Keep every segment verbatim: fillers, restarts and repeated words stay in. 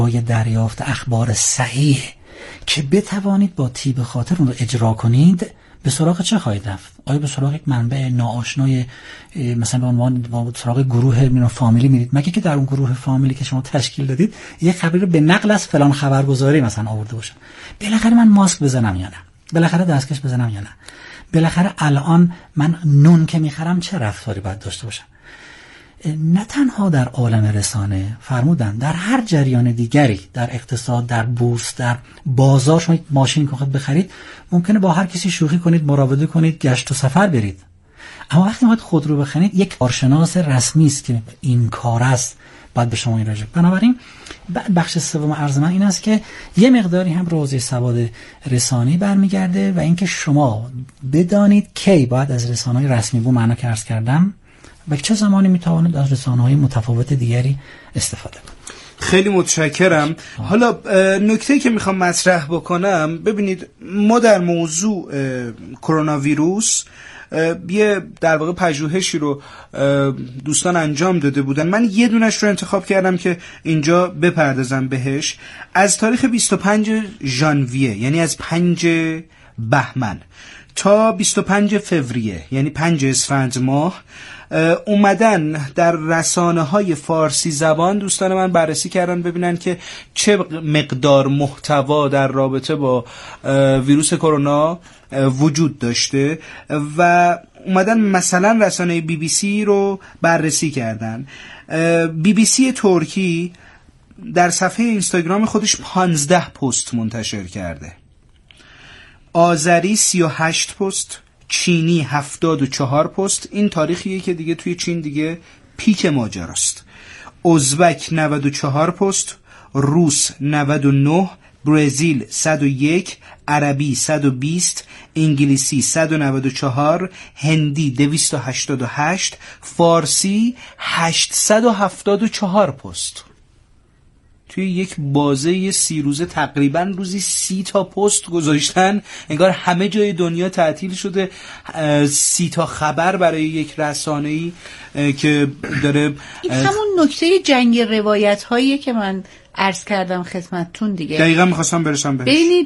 برای دریافت اخبار صحیح که بتوانید با طیب خاطر اون رو اجرا کنید، به سراغ چه خواهید رفت؟ آیا به سراغ یک منبع ناآشنای مثلا به عنوان به سراغ گروه مینا فامیلی میرید؟ مگه که در اون گروه فامیلی که شما تشکیل دادید یک خبری رو به نقل از فلان خبرگزاری مثلا آورده باشن؟ بالاخره من ماسک بزنم یا نه؟ بالاخره دستکش بزنم یا نه؟ بالاخره الان من نون که میخرم چه رفتاری باید داشته باشم؟ نه تنها در عالم رسانه، فرمودن در هر جریان دیگری، در اقتصاد، در بورس، در بازار، شما ماشین که خواهید بخرید ممکنه با هر کسی شوخی کنید، مراوده کنید، گشت و سفر برید. اما وقتی میخواید خودرو بخرید، یک کارشناس رسمی است که این کار است، باید به شما این راجع. بنابراین بخش سوم عرض من این است که یه مقداری هم روزی سواد رسانی برمیگرده و اینکه شما بدانید کی باید از رسانه‌های رسمی بو معنا که عرض کردم و چه زمانی میتوانید از رسانه‌های متفاوت دیگری استفاده کنید. خیلی متشکرم. حالا نکته‌ای که میخوام مطرح بکنم، ببینید ما در موضوع کرونا ویروس یه در واقع پژوهشی رو دوستان انجام داده بودن. من یه دونش رو انتخاب کردم که اینجا بپردازم بهش. از تاریخ بیست و پنجم ژانویه، یعنی از پنجم بهمن تا بیست و پنجم فوریه، یعنی پنجم اسفند ماه، اومدن در رسانه‌های فارسی زبان دوستان من بررسی کردن ببینن که چه مقدار محتوا در رابطه با ویروس کرونا وجود داشته و اومدن مثلا رسانه بی بی سی رو بررسی کردن. بی بی سی ترکی در صفحه اینستاگرام خودش پانزده پست منتشر کرده، آذری سی و هشت پست، چینی هفتاد و چهار پست. این تاریخیه که دیگه توی چین دیگه پیک ماجراست. ازبک نود و چهار پست، روس نود و نه، برزیل صد و یک، عربی صد و بیست، انگلیسی صد و نود و چهار، هندی دویست و هشتاد و هشت، فارسی هشتصد و هفتاد و چهار پست. توی یک بازه سی روزه تقریبا روزی سی تا پست گذاشتن، انگار همه جای دنیا تعطیل شده. سی تا خبر برای یک رسانه‌ای که داره. این همون نکته جنگ روایت هاییه که من عرض کردم خدمتتون دیگه. دقیقا میخواستم برسم بهش. ببینید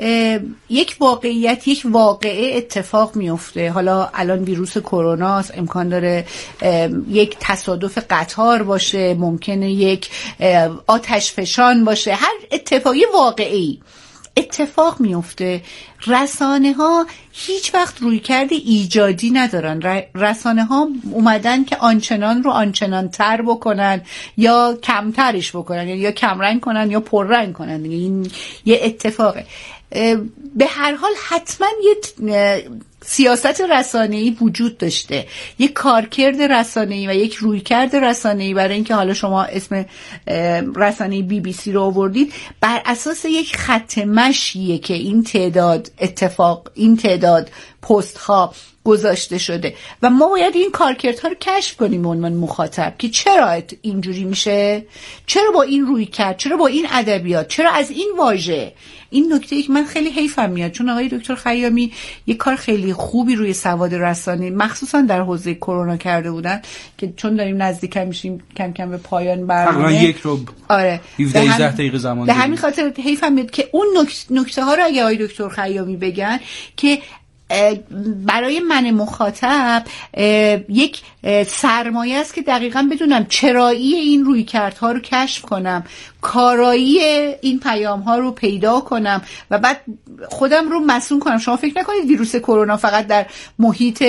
یک واقعیت، یک واقعه اتفاق میفته. حالا الان ویروس کرونا است، امکان داره یک تصادف قطار باشه، ممکنه یک آتش فشان باشه، هر اتفاقی واقعی اتفاق میفته. رسانه ها هیچ وقت رویکرد ایجادی ندارن. رسانه ها اومدن که آنچنان رو آنچنان تر بکنن یا کمترش بکنن، یا کمرنگ کنن یا پررنگ کنن. این یه اتفاقه. به هر حال حتما یه سیاست رسانه‌ای وجود داشته، یک کارکرد رسانه‌ای و یک رویکرد رسانه‌ای. برای اینکه حالا شما اسم رسانه بی بی سی رو آوردید، بر اساس یک خط مشیه که این تعداد اتفاق، این تعداد پست ها گذاشته شده و ما باید این کارکردها رو کشف کنیم به عنوان مخاطب که چرا اینجوری میشه، چرا با این رویکرد، چرا با این ادبیات، چرا از این واژه. این نکته ای که من خیلی حیفم میاد، چون آقای دکتر خیامی یک کار خیلی خوبی روی سواد رسانی مخصوصا در حوزه کرونا کرده بودن که چون داریم نزدیک میشیم کم کم به پایان برنامه، تقریبا یک رو آره هفده دقیقه زمان، به همین خاطر حیفم میاد که اون نکته ها رو اگه آقای دکتر خیامی بگن که برای من مخاطب یک سرمایه است که دقیقاً بدونم چرایی این رویکردها رو کشف کنم، کارایی این پیام ها رو پیدا کنم و بعد خودم رو مسئول کنم. شما فکر نکنید ویروس کرونا فقط در محیط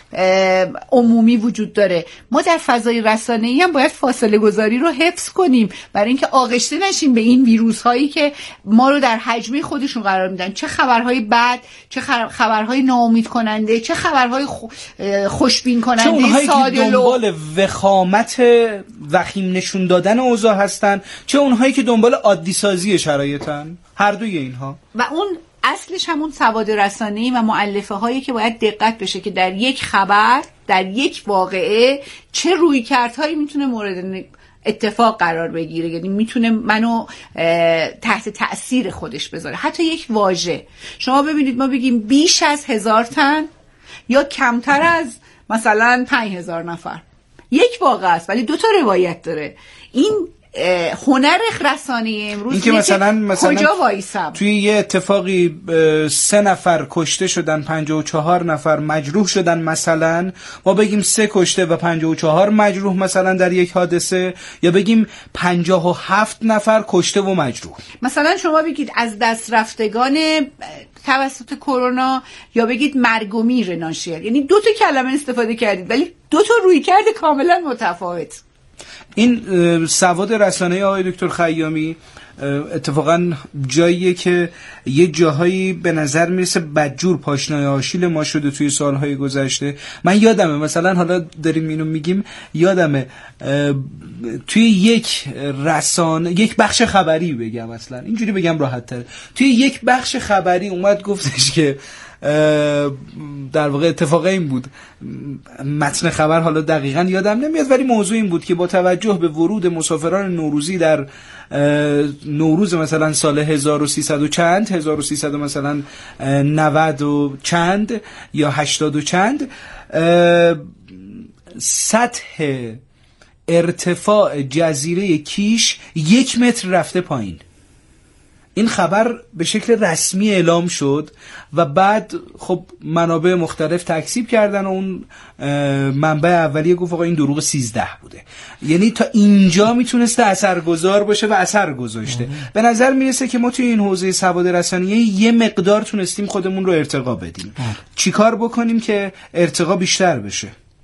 عمومی وجود داره. ما در فضای رسانه‌ای هم باید فاصله گذاری رو حفظ کنیم برای اینکه آغشته نشیم به این ویروس هایی که ما رو در حجمه خودشون قرار میدن. چه خبرهای بد، چه خبرهای ناامید کننده، چه خبرهای خوشبین کننده، چه اونهایی که دنبال وخامت وخیم نشون دادن اوضاع هستن، چه اونهایی که دنبال عادی سازی شرایطن. هر دوی اینها و اون اصلش همون سواد رسانه‌ای و مؤلفه هایی که باید دقت بشه که در یک خبر، در یک واقعه چه رویکردهایی میتونه مورد اتفاق قرار بگیره، یعنی میتونه منو تحت تأثیر خودش بذاره. حتی یک واژه شما ببینید ما بگیم بیش از هزار تن یا کمتر از مثلا پنج هزار نفر، یک واقعه است ولی دو تا روایت داره. این هنر رسانه امروز این که مثلا مثلا کجا وایسم توی یه اتفاقی سه نفر کشته شدن، پنجاه و چهار نفر مجروح شدن، مثلا ما بگیم سه کشته و پنجاه و چهار مجروح مثلا در یک حادثه، یا بگیم پنجاه و هفت نفر کشته و مجروح؟ مثلا شما بگید از دست رفتگان توسط کرونا، یا بگید مرگ و میر ناشر. یعنی دو تا کلمه استفاده کردید ولی دو تا رویکرد کاملا متفاوت. این سواد رسانه آقای دکتر خیامی اتفاقا جاییه که یه جاهایی به نظر میرسه بدجور پاشنای آشیل ما شده توی سالهای گذشته. من یادمه مثلا، حالا داریم اینو میگیم، یادمه توی یک رسانه، یک بخش خبری بگم، اصلا اینجوری بگم راحت تر، توی یک بخش خبری اومد گفتش که در واقع اتفاق این بود، متن خبر حالا دقیقاً یادم نمیاد ولی موضوع این بود که با توجه به ورود مسافران نوروزی در نوروز مثلا سال هزار و سیصد و چند، هزار و سیصد مثلا نود و چند یا هشتاد و چند، سطح ارتفاع جزیره کیش یک متر رفته پایین. این خبر به شکل رسمی اعلام شد و بعد خب منابع مختلف تکذیب کردن و اون منبع اولیه گفت آقا این دروغ سیزده بوده. یعنی تا اینجا میتونسته اثرگذار باشه و اثر گذاشته. به نظر میرسه که ما توی این حوزه سواد رسانه‌ای یه مقدار تونستیم خودمون رو ارتقا بدیم. چیکار بکنیم که ارتقا بیشتر بشه؟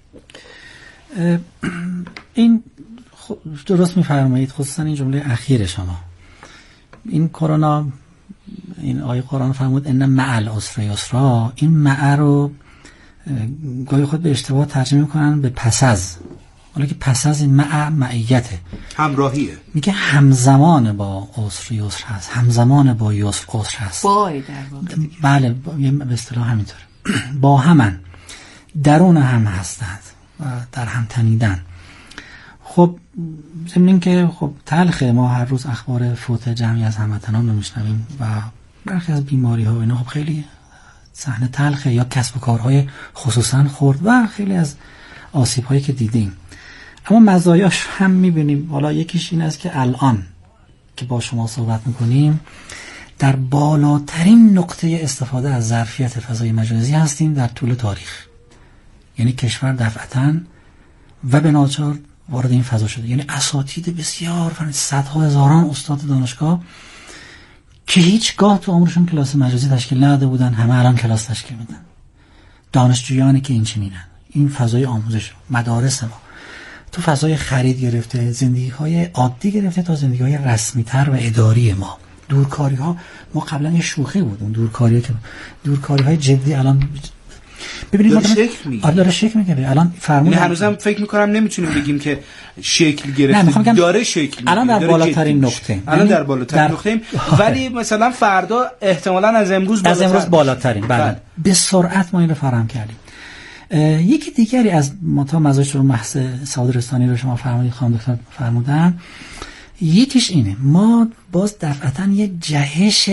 این درست میفرمایید، خصوصا این جمله اخیر شما. این کرونا، این آیه قرآن فرمود ان مع العسر یسرا، این مع رو گاهی خود به اشتباه ترجمه میکنن به پس از، حالا که پس از این مع معیته، همراهیه، میگه همزمان با عسر یسر هست، همزمان با یسر عسر هست. بای در واقع بله، به اصطلاح همینطوره. با همن، درون هم هستند و در هم تنیدن. خب ضمن این که خب تلخه، ما هر روز اخبار فوت جمعی از هموطنان رو میشنویم و برخی از بیماری ها و اینا خب خیلی صحنه تلخه، یا کسب و کارهای خصوصا خورد و خیلی از آسیب هایی که دیدیم. اما مزایاش هم میبینیم. حالا یکیش این است که الان که با شما صحبت میکنیم در بالاترین نقطه استفاده از ظرفیت فضای مجازی هستیم در طول تاریخ. یعنی کشور دفعتاً و به ناچار وارد این فضا شده. یعنی اساتید بسیار، صدها هزاران استاد دانشگاه که هیچگاه تو عمرشون کلاس مجازی تشکیل نداده بودن، همه الان کلاس تشکیل میدن. دانشجویانی که این چنینن، این فضای آموزش، مدارس ما تو فضای خرید گرفته، زندگی های عادی گرفته تا زندگی های رسمی تر و اداری ما. دورکاری ها، ما قبلا یه شوخی بود اون دورکاری ها، که دورکاری های جدی الان ببینید داره شکل میگیره. آره داره شکل میگیره. الان فرمودن هنوزم فکر میکنم نمیتونیم بگیم که شکل گرفته، داره شکل میگیره. الان در بالاترین نقطه، الان در بالاترین نقطه، ولی مثلا فردا احتمالاً از امروز بالاتر، از امروز بالاترین. بله، به سرعت ما این رو فراهم کردیم. یکی دیگری از متا مزایاش رو محض سواد رسانی رو شما فرمودید، خانم دکتر فرمودن، یکیش اینه ما باز دفعتاً یه جهش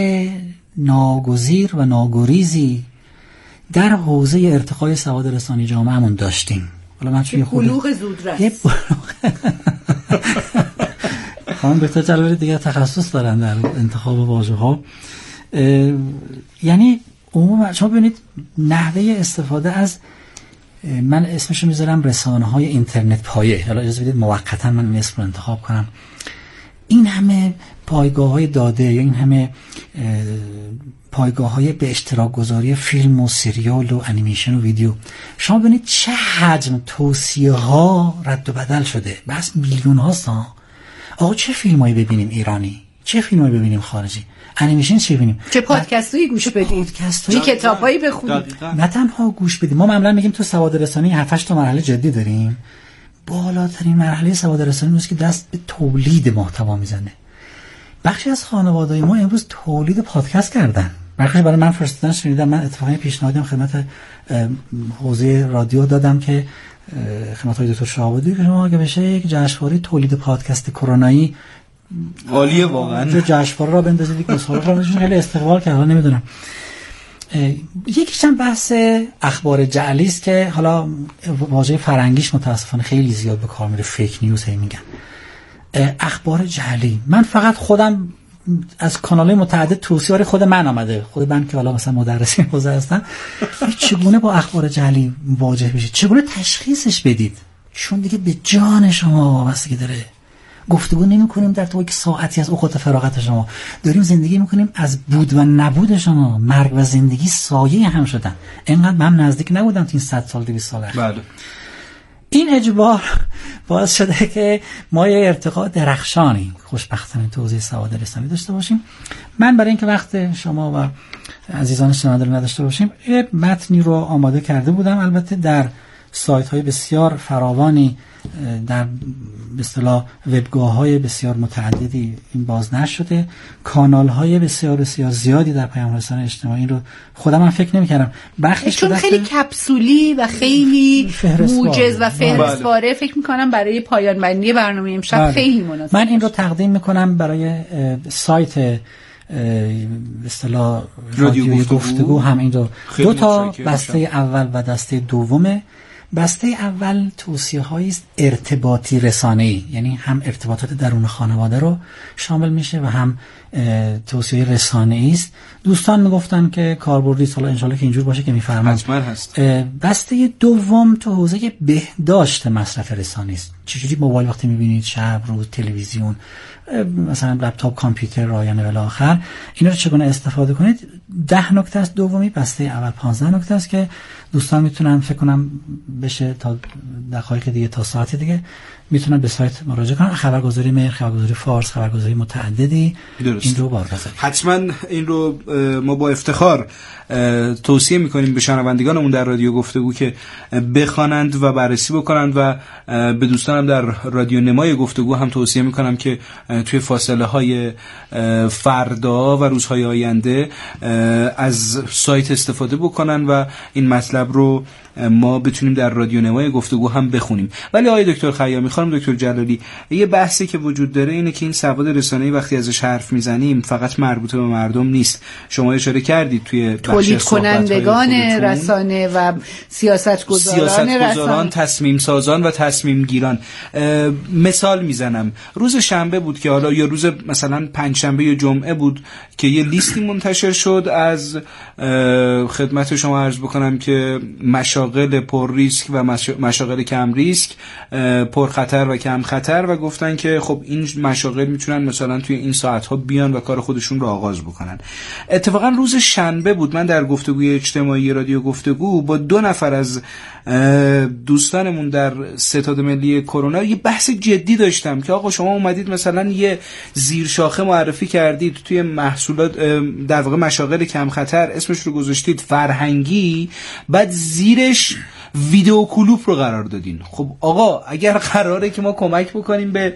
ناگزیر و ناگریزی در حوزه ارتقای سواد رسانی جامعهمون داشتیم. حالا من چون خود بلوغ زودرس، یه خانم دکتر جلالی دیگه تخصص دارن در انتخاب واژه‌ها. یعنی عموما شما ببینید نحوه استفاده از، من اسمشو میذارم رسانه‌های اینترنت پایه، حالا اجازه بدید موقتا من این اسم رو انتخاب کنم. این همه پایگاه‌های داده یا این همه پایگاه‌های به اشتراک گذاری فیلم و سریال و انیمیشن و ویدیو، شما ببینید چه حجم توصیه‌ها رد و بدل شده. بس میلیون هاست ها. آقا چه فیلمایی ببینیم ایرانی، چه فیلمایی ببینیم خارجی، انیمیشن چه ببینیم، چه پادکستایی گوش بدیم، چه کتابایی بخونیم. نه تنها گوش بدیم، ما معمولا میگیم تو سواد رسانی هفت هشت تا مرحله جدی داریم. بالاترین مرحله سواد رسانی است که دست به تولید محتوا میزنه. بخشی از خانواده‌های ما امروز تولید پادکست کردن. بخشی برای من فرستادن، شنیدم. من اتفاقا پیشنهادم خدمت حوزه رادیو دادم که خدمت های دکتر شهابادی که شما اگه بشه یک جشنواره تولید پادکست کرونایی عالیه واقعا، جشنواره را بندازید یک مسابقه را بندازید، خیلی استقبال کردن. نمیدونم، یکیش هم بحث اخبار جعلی است که حالا واژه فرنگیش متاسفانه خیلی زیاد به کار میره، فیک نیوز هی میگن. اخبار جعلی. من فقط خودم از کانال‌های متعدد توصیه خود من آمده، خود من که حالا مثلا مدرسی حوزه هستم، چگونه با اخبار جعلی مواجه بشید، چگونه تشخیصش بدید، چون دیگه به جان شما وابستگی داره. گفتگو نمی‌کنیم در تو یک ساعتی از اوقات فراغت شما، داریم زندگی می‌کنیم از بود و نبود شما. مرگ و زندگی سایه هم شدن. اینقدر من نزدیک نبودم تو این صد سال دویست سال. بله. این اجبار باعث شده که ما یه ارتقاء درخشانی خوشبختانه تو حوزه سواد رسانی داشته باشیم. من برای اینکه وقت شما و عزیزان شنونده رو نداشته باشیم، یه متنی رو آماده کرده بودم، البته در سایت‌های بسیار فراوانی، در به اصطلاح وبگاه‌های بسیار متعددی این بازنشر شده، کانال‌های بسیار بسیار زیادی در پیام‌رسانی اجتماعی رو خودم هم فکر نمی‌کردم. بخشش چون خیلی کپسولی و خیلی موجز و فهرستواره فکر می‌کنم برای پایان بندی برنامه امشب بله. خیلی مناسب. من این رو تقدیم می‌کنم برای سایت به اصطلاح رادیو گفتگو. گفتگو هم این رو دو تا بسته اول و دسته دومه. بسته اول توصیه‌هایی است ارتباطی رسانه‌ای، یعنی هم ارتباطات درون خانواده رو شامل میشه و هم توصیه رسانه‌ای است. دوستان میگفتن که کاربردی است، حالا ان شاءالله که اینجور باشه که میفرمایید. حتما هست. بسته دوم تو حوزه بهداشت مصرف رسانه‌ای است. چجوری موبایل وقتی میبینید، شب، روز، تلویزیون، مثلا لپتاپ، کامپیوتر، رایانه الی آخر، اینا رو چگونه استفاده کنید. ده نکته است دومی، بسته اول پانزده نکته است که دوستان میتونن فکر کنم بشه تا دقایق دیگه تا ساعت دیگه میتونن به سایت مراجعه کنن. خبرگزاری مهر، خبرگزاری فارس، خبرگزاری متعددی درست. این رو بار بزنید. حتما این رو ما با افتخار توصیه میکنیم به شنوندگانمون در رادیو گفتگو که بخوانند و بررسی بکنند و به دوستانم در رادیو نمای گفتگو هم توصیه میکنم که توی فاصله های فردا و روزهای آینده از سایت استفاده بکنن و این مطلب رو ما بتونیم در رادیو نمای گفتگو هم بخونیم. ولی آقای دکتر خیامی، خانم دکتر جلالی، یه بحثی که وجود داره اینه که این سواد رسانه‌ای وقتی ازش حرف میزنیم فقط مربوط به مردم نیست. شما اشاره کردید توی تولید کنندگان رسانه و سیاستگزاران سیاستگزاران، تصمیم سازان و تصمیم گیران. مثال میزنم، روز شنبه بود که حالا یا روز مثلا پنجشنبه یا جمعه بود که یه لیستی منتشر شد از خدمت شما عرض بکنم که مشاغل پر ریسک و مشاغل کم ریسک، پر خطر و کم خطر، و گفتن که خب این مشاغل میتونن مثلا توی این ساعت ها بیان و کار خودشون رو آغاز بکنن. اتفاقا روز شنبه بود من در گفتگوی اجتماعی رادیو گفتگو با دو نفر از دوستانمون در ستاد ملی کرونا یه بحث جدی داشتم که آقا شما اومدید مثلا یه زیرشاخه معرفی کردید توی محصولات، در واقع مشاغل کم خطر، اسمش رو گذاشتید فرهنگی، بعد زیرش ویدیو کلوپ رو قرار دادین. خب آقا اگر قراره که ما کمک بکنیم به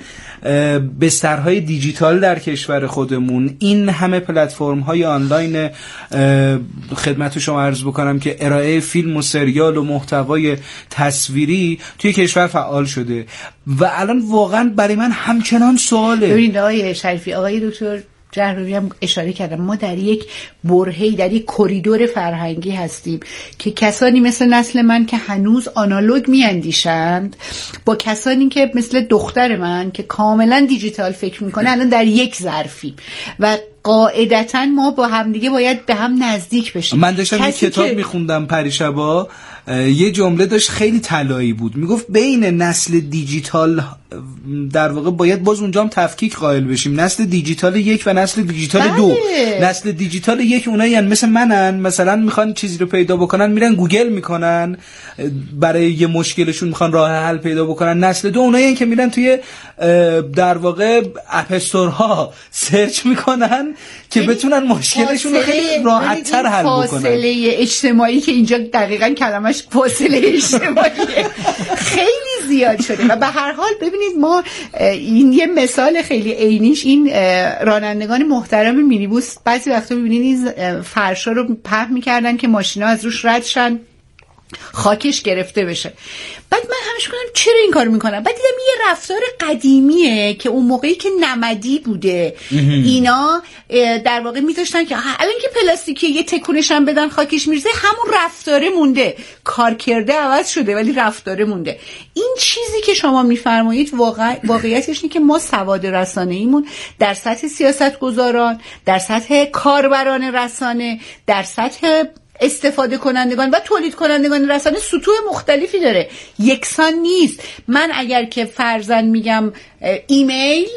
بسترهای دیجیتال در کشور خودمون، این همه پلتفرم های آنلاین خدمت شما عرض بکنم که ارائه فیلم و سریال و محتوای تصویری توی کشور فعال شده و الان واقعا برای من همچنان سواله. ببینید آقای شریفی، آقای دکتر جهروی هم اشاره کردم، ما در یک برهه‌ای، در یک کریدور فرهنگی هستیم که کسانی مثل نسل من که هنوز آنالوگ میاندیشند با کسانی که مثل دختر من که کاملا دیجیتال فکر میکنه الان در یک ظرفیم و قاعدتاً ما با همدیگه باید به هم نزدیک بشیم. من داشتم یک کتاب که... میخوندم پریشبا، یه جمله داشت خیلی طلایی بود، میگفت بین نسل دیجیتال در واقع باید باز اونجا هم تفکیک قائل بشیم، نسل دیجیتال یک و نسل دیجیتال بله. دو. نسل دیجیتال یک اونایی هن مثل منن، مثلا میخوان چیزی رو پیدا بکنن میرن گوگل میکنن، برای یه مشکلشون میخوان راه حل پیدا بکنن. نسل دو اونایی هن که میرن توی در واقع اپ استورها سرچ میکنن که بتونن مشکلشون رو خیلی راحت‌تر حل بکنن. فاصله اجتماعی که اینجا دقیقاً کلمش فاصله اجتماعی خیلی زیاد شده و به هر حال ببینید ما این یه مثال خیلی عینیش این رانندگان محترم مینیبوس بعضی وقتا ببینید این فرشا رو پهن می‌کردن که ماشینا از روش رد شن خاکش گرفته بشه. بعد من همیشه گفتم چرا این کارو میکنم؟ بعد دیدم یه رفتار قدیمیه که اون موقعی که نمدی بوده اینا در واقع میذاشتن که الان که پلاستیکی یه تکونش هم بدن خاکش میرزه، همون رفتاره مونده، کار کرده عوض شده ولی رفتاره مونده. این چیزی که شما میفرمایید واقع واقعیتش اینه که ما سواد رسانه‌ایمون در سطح سیاستگزاران، در سطح کاربران رسانه، در سطح استفاده کنندگان و تولید کنندگان رسانه سطوح مختلفی داره، یکسان نیست. من اگر که فرضاً میگم ایمیل،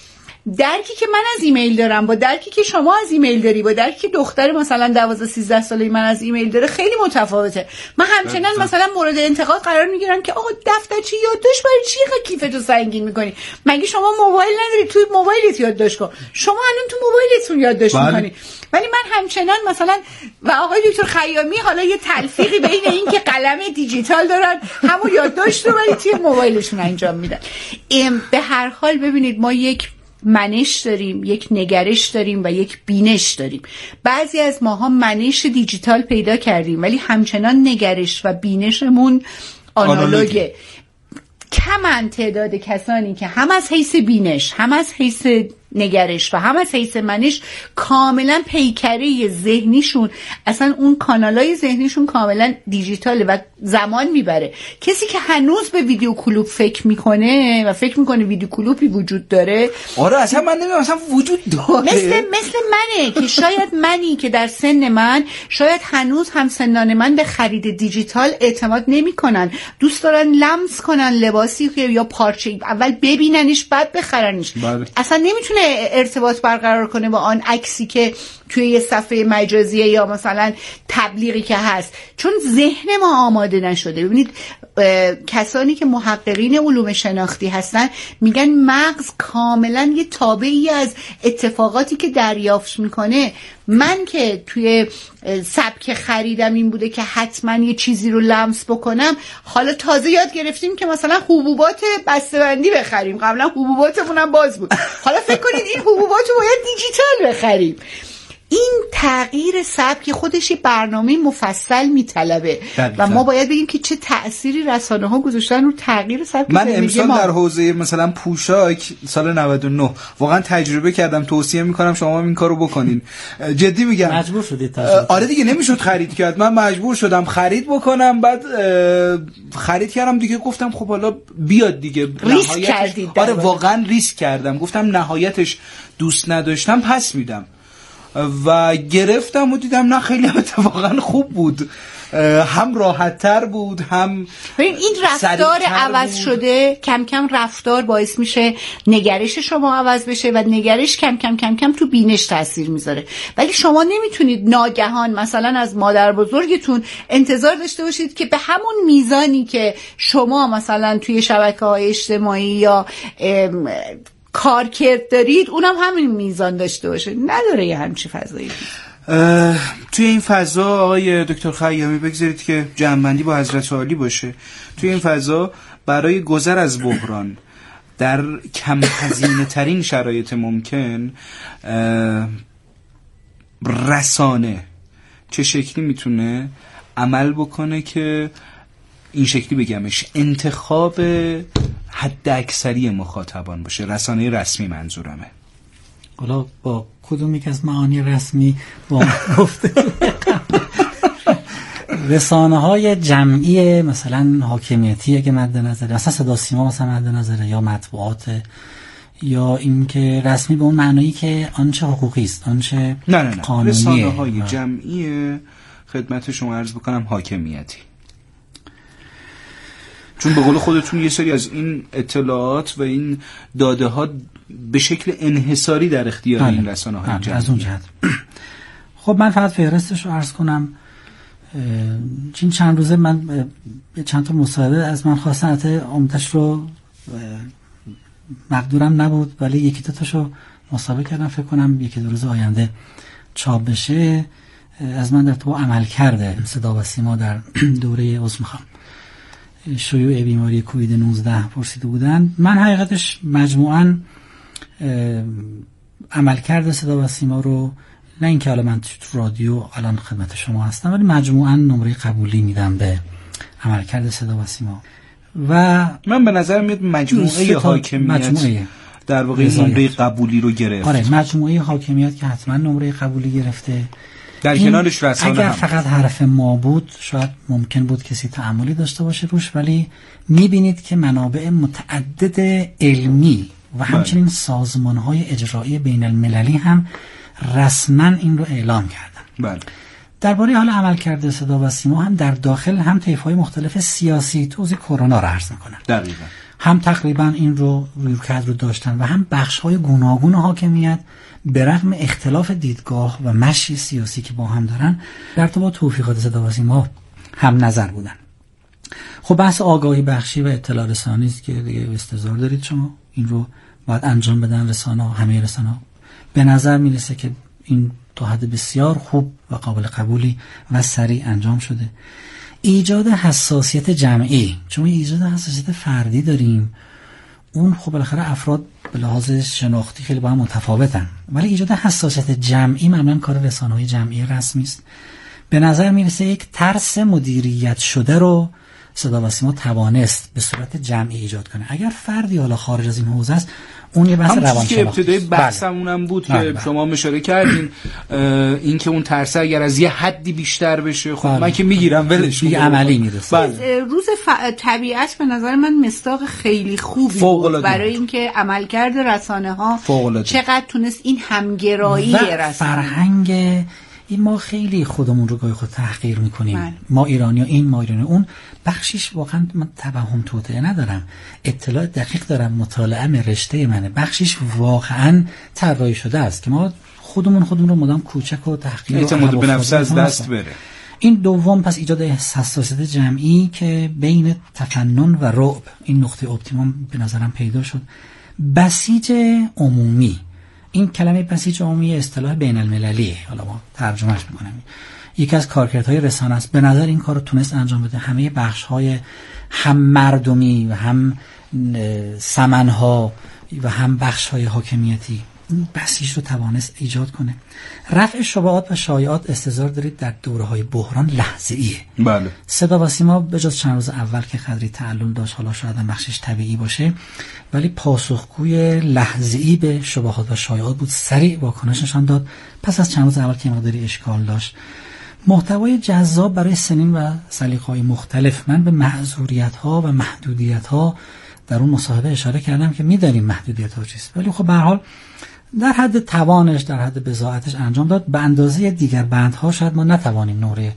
درکی که من از ایمیل دارم با درکی که شما از ایمیل داری با درکی که دختر مثلا دوازده سیزده ساله من از ایمیل داره خیلی متفاوته. من همچنان مثلا مورد انتقاد قرار میگیرم که آقا دفترچه یادداشت برای چی کیفتو سنگین میکنی؟ مگه شما موبایل نداری؟ توی موبایلت یادداشت کن. شما الان تو موبایلتون یادداشت میکنی. ولی من همچنان مثلا و آقای دکتر خیامی حالا یه تلفیقی بین این که قلم دیجیتال دارن همون یادداشت رو ولی توی موبایلشون انجام میدن. به هر حال ببینید ما یک منش داریم، یک نگرش داریم و یک بینش داریم. بعضی از ماها منش دیجیتال پیدا کردیم ولی همچنان نگرش و بینشمون آنالوگه. کمن تعداد کسانی که هم از حیث بینش، هم از حیث نگرش و هم از حیث منش کاملا پیکره ذهنیشون، اصلا اون کانالای ذهنیشون کاملا دیجیتاله و زمان میبره. کسی که هنوز به ویدیو کلوپ فکر میکنه و فکر میکنه ویدیو کلوپی وجود داره، آره اصلا من نمیدونم اصلا وجود داره. مثل مثل منه که شاید منی که در سن من، شاید هنوز هم سنان من به خرید دیجیتال اعتماد نمیکنن، دوست دارن لمس کنن لباسی که یا پارچه اول ببیننش بعد بخرنش. بله. اصلا نمیتونه ارتباط برقرار کنه با آن عکسی که توی یه صفحه مجازیه یا مثلا تبلیغی که هست، چون ذهن ما آماده نشده. ببینید کسانی که محققین علوم شناختی هستن میگن مغز کاملا یه تابعی از اتفاقاتی که دریافت میکنه. من که توی سبک خریدم این بوده که حتما یه چیزی رو لمس بکنم، حالا تازه یاد گرفتیم که مثلا حبوبات بسته‌بندی بخریم، قبلا حبوباتمون هم باز بود، حالا فکر کنید این حبوبات رو باید دیجیتال بخریم. این تغییر سبک خودش برنامه مفصل میطلبه و ما باید بگیم که چه تأثیری رسانه ها گذاشتن رو تغییر سبک. من امسال در حوزه مثلا پوشاک سال نود و نه واقعا تجربه کردم، توصیه میکنم شما هم این کارو بکنین. جدی میگم مجبور شدید تجربه. آره دیگه نمیشد خرید کرد، من مجبور شدم خرید بکنم. بعد خرید کردم دیگه، گفتم خب حالا بیاد دیگه، ریسک کردید. آره واقعا ریسک کردم، گفتم نهایتش دوست نداشتم پس میدم و گرفتم و دیدم نه خیلی اتفاقا خوب بود، هم راحت تر بود، هم این رفتار عوض بود. شده کم کم رفتار باعث میشه نگرش شما عوض بشه و نگرش کم کم کم کم تو بینش تاثیر میذاره. ولی شما نمیتونید ناگهان مثلا از مادر بزرگتون انتظار داشته باشید که به همون میزانی که شما مثلا توی شبکه‌های اجتماعی یا کارکرد دارید اونم همین میزان داشته باشه. نداره یه همچی فضایی. توی این فضا آقای دکتر خیامی بگذارید که جمع‌بندی با حضرت عالی باشه. توی این فضا برای گذر از بحران در کم هزینه ترین شرایط ممکن رسانه چه شکلی میتونه عمل بکنه که این شکلی بگمش انتخاب حد اکثری مخاطبان باشه؟ رسانه رسمی منظورمه. حالا با کدوم یک از معانی رسمی با گفته رسانه های جمعی مثلا حاکمیتی اگه مد نظره، مثلا صدا سیما مثلا مد نظره، یا مطبوعات، یا این که رسمی به اون معنایی که آنچه حقوقی است، آنچه نه نه نه قانونیه. رسانه های جمعی خدمت شما عرض بکنم حاکمیتی، چون به قول خودتون یه سری از این اطلاعات و این داده ها به شکل انحصاری در اختیار این رسانه های جمعی از اون جهت. خب من فقط فهرستش رو عرض کنم. این چند روزه من چند تا مصاحبه از من خواستن، عمدش رو مقدورم نبود ولی یکی دو تاشو مصاحبه کردم، فکر کنم یکی دو روز آینده چاپ بشه. از من در تو عمل کرده صدا و سیما در دوره عضو میخوام شیوع بیماری کووید نوزده پرسیده بودن. من حقیقتش مجموعاً عملکرد صدا و سیما رو نه اینکه حالا من تو رادیو الان خدمت شما هستم، ولی مجموعاً نمره قبولی میدم به عملکرد صدا و سیما. و من به نظر میاد مجموعه حاکمیت مجموعه در واقع نمره قبولی رو گرفت. آره مجموعه حاکمیت که حتما نمره قبولی گرفته. در کنارش رسانه اگر هم. فقط حرف ما بود شاید ممکن بود کسی تأملی داشته باشه روش، ولی میبینید که منابع متعدد علمی و همچنین سازمان‌های اجرایی بین المللی هم رسما این رو اعلام کردن. بله. درباره حال عملکرد صدا و سیما هم در داخل هم طیف‌های مختلف سیاسی توزیع کرونا را عرض می‌کنن. دقیقاً. هم تقریبا این رو رویکرد رو داشتن و هم بخش‌های گوناگون حاکمیت به رغم اختلاف دیدگاه و مشی سیاسی که با هم دارن در ارتباط توفیقات صدا و سیما هم نظر بودن. خب بحث آگاهی بخشی و اطلاع رسانی است که دیگه استظهار دارید شما این رو باید انجام بدن رسانه‌ها، همه رسانه‌ها. به نظر میرسه که این تا حد بسیار خوب و قابل قبولی و سریع انجام شده. ایجاد حساسیت جمعی، چون ایجاد حساسیت فردی داریم، اون خب بالاخره افراد به لحاظ شناختی خیلی با هم متفاوتن، ولی ایجاد حساسیت جمعی معمولا کار رسانه‌های جمعی رسمی است. به نظر میرسه یک ترس مدیریت شده رو صدا و سیما توانست به صورت جمعی ایجاد کنه. اگر فردی حالا خارج از این حوزه است، اون یه بحث روانشناختی که ابتدای بحثمون هم بود بله. که بله. شما اشاره کردین این که اون ترس اگر از یه حدی بیشتر بشه خب بله. من که میگیرم ولش دیگه عملی میرسه. بله. روز ف... طبیعت به نظر من مصداق خیلی خوبی بود برای اینکه عملکرد رسانه‌ها چقدر تونست این همگرایی رسانه فرهنگ این ما خیلی خودمون رو گاهی خود تحقیر میکنیم من. ما ایرانی ها این ما ایرانی اون بخشیش واقعا من توهم توطئه ندارم، اطلاع دقیق دارم، مطالعه رشته منه، بخشیش واقعا طراحی شده است که ما خودمون خودمون رو مدام کوچک و تحقیر و اعتماد به نفس از دست بره. این دوم پس ایجاد حساسیت جمعی که بین تفنن و رعب این نقطه اپتیموم به نظرم پیدا شد. بسیج عمومی، این کلمه بسیج عمومی اصطلاح بین المللیه، حالا ما ترجمهش میکنم، یکی از کارکردهای رسانه است. به نظر این کار رو تونست انجام بده، همه بخش‌های هم مردمی و هم سمنها و هم بخش‌های حاکمیتی این بسیج رو توانست ایجاد کنه. رفع شبهات و شایعات استظهار دارید در دوره‌های بحران لحظه‌ایه. بله. صدا و سیما به جز چند روز اول که قدری تعلل داشت، حالا شاید هم بخشش طبیعی باشه، ولی پاسخگوی لحظه‌ای به شبهات و شایعات بود، سریع واکنش نشان داد پس از چند روز اول که مقداری اشکال داشت. محتوای جذاب برای سنین و سلیقه‌های مختلف. من به معذوریت‌ها و محدودیت‌ها در اون مصاحبه اشاره کردم که می‌دانیم محدودیت‌ها چیست، ولی خب به هر حال در حد توانش، در حد بضاعتش انجام داد. به اندازه دیگر بندها شاید ما نتوانیم نمره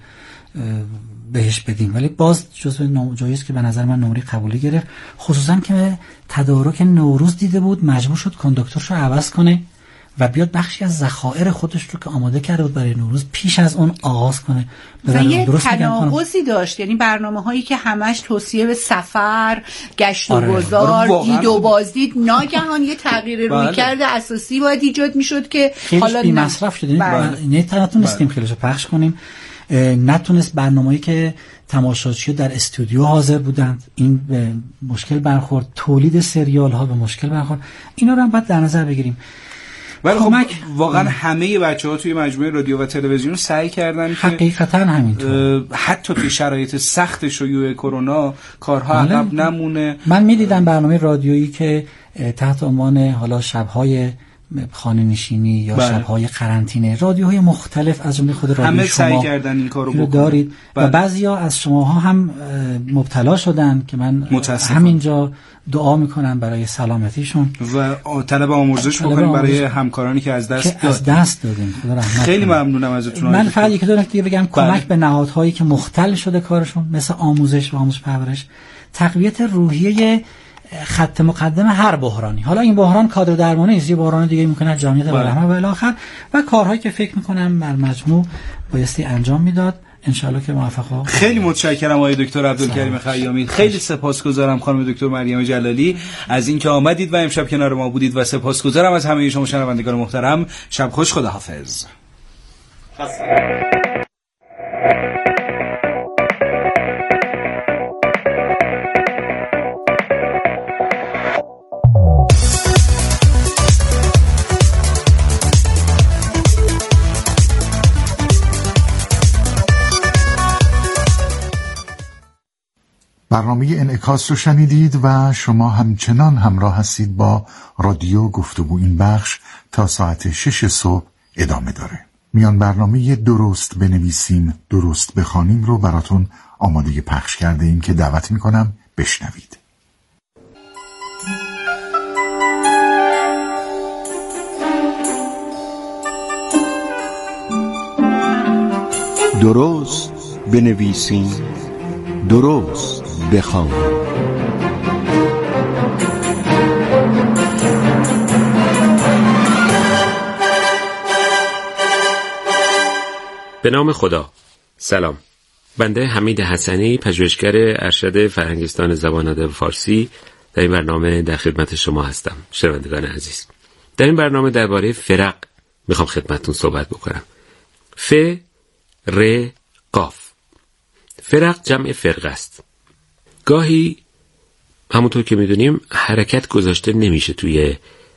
بهش بدیم، ولی باز جزو جایی است که به نظر من نمره قبولی گرفت، خصوصا که تدارک نوروز دیده بود، مجبور شد کنداکتورش رو عوض کنه و بیاد بخشی از ذخایر خودش رو که آماده کرده بود برای نوروز پیش از اون آغاز کنه و یه تناقضی داشت، یعنی برنامه هایی که همش توصیه به سفر، گشت و گذار، آره. دید و بازدید، ناگهان یه تغییر رویکرد اساسی باید ایجاد میشد که حالا بی مصرف شد. نه نتونستیم خیلیشو پخش کنیم، نتونست برنامه‌ای که تماشاچی‌ها در استودیو حاضر بودند این به مشکل برخورد، تولید سریال ها به مشکل برخورد. اینا رو هم باید در نظر بگیریم. ولی خب واقعا همه بچه‌ها توی مجموعه رادیو و تلویزیون سعی کردن که حقیقتا همینطور حتی توی شرایط سخت شیوع کرونا کارها عقب نمونه. من می‌دیدم برنامه رادیویی که تحت عنوان حالا شب‌های خانه نشینی یا بله. شب‌های قرنطینه، رادیوهای مختلف از جمله خود رادیو همه شما سعی کردن این کارو بکنن دارید بله. و بعضیا از شماها هم مبتلا شدن که من همینجا دعا میکنم برای سلامتیشون و طلب آمرزش بکنیم برای همکارانی که از دست که از دست دادیم. خدا رحمت خیلی ممنونم ازتون. من فقط یک دو نکته دیگه بگم. بله. کمک به نهادهایی که مختل شده کارشون، مثل آموزش و آموزش پرورش، تقویت روحیه خط مقدم هر بحرانی. حالا این بحران کادر درمانی است، یه بحران دیگه میکنه جمعیت برهمه و الی آخر، و کارهایی که فکر میکنم بر مجموع بایستی انجام میداد. انشالله که موفق ها. خیلی متشکرم آقای دکتر عبدالکریم خیامی. خیلی سپاسگزارم خانم دکتر مریم جلالی از اینکه آمدید و امشب کنار ما بودید و سپاسگزارم از همه شما شنوندگان محترم. شب خوش، خداحافظ. برنامه انعکاس رو شنیدید و شما همچنان همراه هستید با رادیو گفتگو. این بخش تا ساعت شش صبح ادامه داره. میان برنامه درست بنویسیم درست بخوانیم رو براتون آماده پخش کرده ایم که دعوت میکنم بشنوید. درست بنویسیم درست بخوانیم. به نام خدا. سلام. بنده حمید حسنی، پژوهشگر ارشد فرهنگستان زبان ادب فارسی، در این برنامه در خدمت شما هستم. شنوندگان عزیز، در این برنامه درباره فرق میخوام خدمتتون صحبت بکنم. ف، ر، قاف. فرق جمع فرقه است. گاهی همونطور که میدونیم حرکت گذاشته نمیشه توی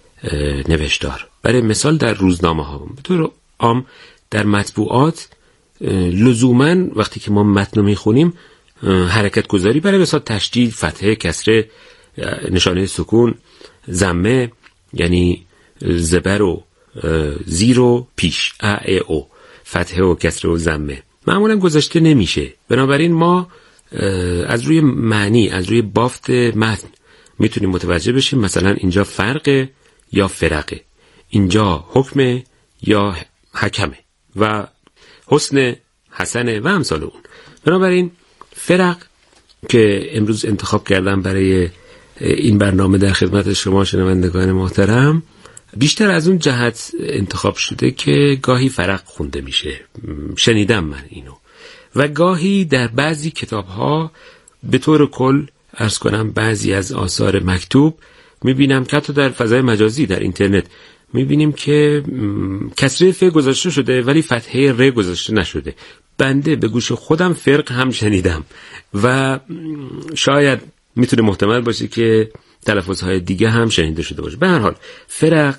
نوشتار. برای مثال در روزنامه ها به طور عام در مطبوعات لزوماً وقتی که ما متن میخونیم حرکت گذاری برای مثال تشدید، فتحه، کسره، نشانه سکون، ضمه یعنی زبر و زیر و پیش، ا ا او، فتحه و کسره و ضمه معمولاً گذاشته نمیشه. بنابراین ما از روی معنی، از روی بافت متن میتونیم متوجه بشیم مثلا اینجا فرق یا فرقه، اینجا حکم یا حکمه و حسن حسنه و امثال اون. بنابراین فرق که امروز انتخاب کردم برای این برنامه در خدمت شما شنوندگان محترم، بیشتر از اون جهت انتخاب شده که گاهی فرق خونده میشه، شنیدم من اینو، و گاهی در بعضی کتاب‌ها به طور کل عرض کنم بعضی از آثار مکتوب میبینم که حتی در فضای مجازی در اینترنت میبینیم که کسره ف گذاشته شده ولی فتحه ر گذاشته نشده. بنده به گوش خودم فرق هم شنیدم و شاید میتونه محتمل باشه که تلفظهای دیگه هم شنیده شده باشه. به هر حال فرق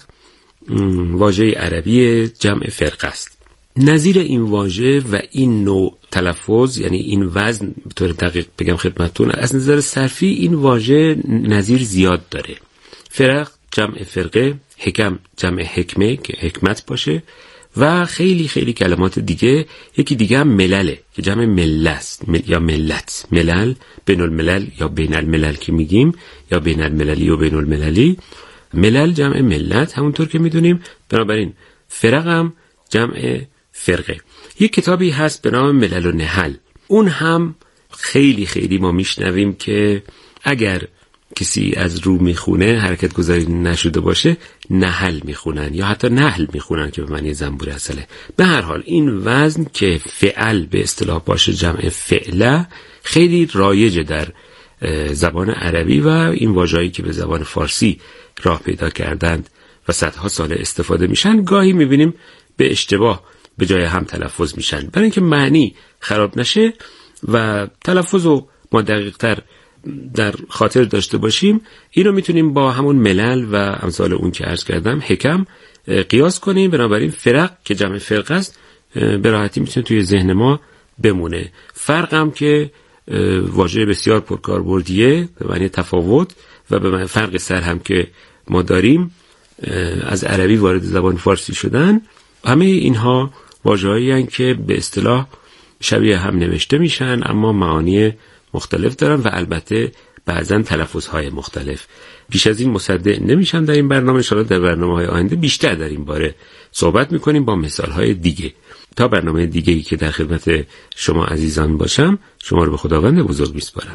واژه عربی جمع فرق است. نظیر این واژه و این نوع تلفظ یعنی این وزن به طور دقیق بگم خدمتتون، از نظر صرفی این واژه نظیر زیاد داره. فرق جمع فرقه، حکم جمع حکمه که حکمت باشه و خیلی خیلی کلمات دیگه. یکی دیگه هم ملله که جمع مله است مل... یا ملت، ملل، بین الملل یا بین الملل که میگیم، یا بین المللی و بین المللی. ملل جمع ملت همونطور که میدونیم. بنابراین فرق هم جمع فرقه. یک کتابی هست به نام ملل و نحل، اون هم خیلی خیلی ما میشنویم که اگر کسی از رو میخونه حرکت گذاری نشده باشه نحل میخونن یا حتی نحل میخونن که به معنی زنبور اصله. به هر حال این وزن که فعل به اصطلاح باشه جمع فعله خیلی رایجه در زبان عربی و این واژه‌ای که به زبان فارسی راه پیدا کردند و صدها سال استفاده میشن گاهی میبینیم به اشتباه به جای هم تلفظ میشن. برای اینکه معنی خراب نشه و تلفظ رو ما دقیق‌تر در خاطر داشته باشیم، اینو میتونیم با همون ملل و امثال اون که عرض کردم حکم قیاس کنیم. بنابراین فرق که جمع فرق است به راحتی میتونه توی ذهن ما بمونه. فرق هم که واژه بسیار پرکاربردیه به معنی تفاوت و به معنی فرق سر هم که ما داریم از عربی وارد زبان فارسی شدن. همه اینها واژه‌هایی هستند که به اصطلاح شبیه هم نوشته میشن اما معانی مختلف دارن و البته بعضن تلفظهای مختلف. بیش از این مصدق نمیشم در این برنامه. ان شاءالله در برنامه‌های آینده بیشتر در این باره صحبت میکنیم با مثالهای دیگه. تا برنامه دیگه‌ای که در خدمت شما عزیزان باشم، شما رو به خداوند بزرگ میسپارم.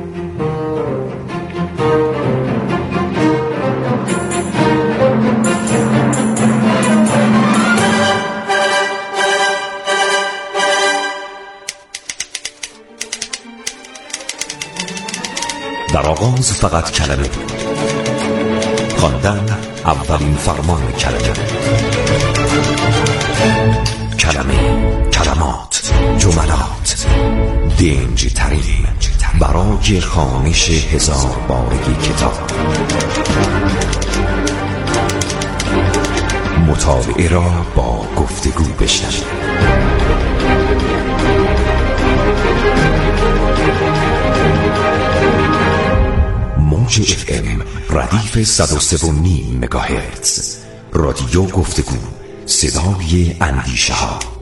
در آغاز فقط کلمه بود، خواندن اولین فرمان کلمه. کلمه، کلمات، جملات، دنج ترین برای خوانش هزار بارگی کتاب. مطالعه را با گفتگو بشنوید. موج اف ام ردیف صد و سه و نیم مگاهرتز. رادیو گفتگو، صدای اندیشه ها.